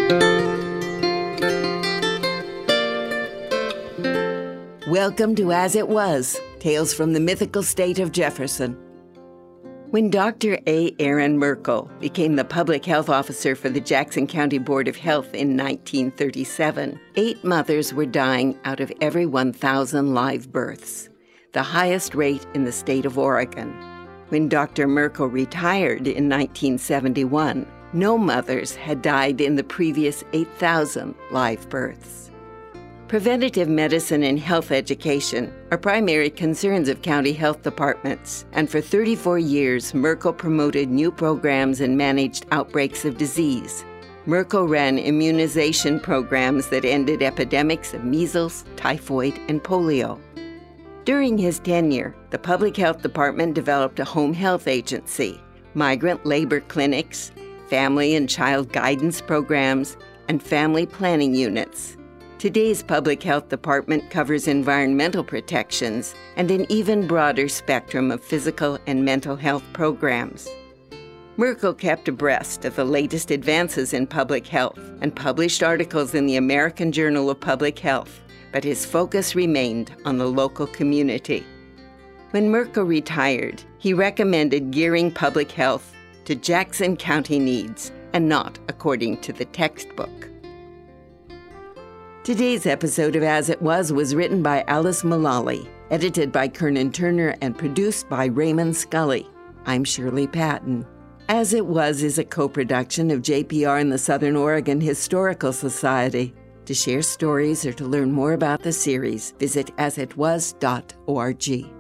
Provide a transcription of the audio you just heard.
Welcome to As It Was, Tales from the Mythical State of Jefferson. When Dr. A. Aaron Merkel became the public health officer for the Jackson County Board of Health in 1937, 8 mothers were dying out of every 1,000 live births, the highest rate in the state of Oregon. When Dr. Merkel retired in 1971, no mothers had died in the previous 8,000 live births. Preventative medicine and health education are primary concerns of county health departments, and for 34 years, Merkel promoted new programs and managed outbreaks of disease. Merkel ran immunization programs that ended epidemics of measles, typhoid, and polio. During his tenure, the Public Health Department developed a home health agency, migrant labor clinics, family and child guidance programs, and family planning units. Today's Public Health Department covers environmental protections and an even broader spectrum of physical and mental health programs. Merkel kept abreast of the latest advances in public health and published articles in the American Journal of Public Health, but his focus remained on the local community. When Merkel retired, he recommended gearing public health to Jackson County needs and not according to the textbook. Today's episode of As It Was written by Alice Mullally, edited by Kernan Turner, and produced by Raymond Scully. I'm Shirley Patton. As It Was is a co-production of JPR and the Southern Oregon Historical Society. To share stories or to learn more about the series, visit asitwas.org.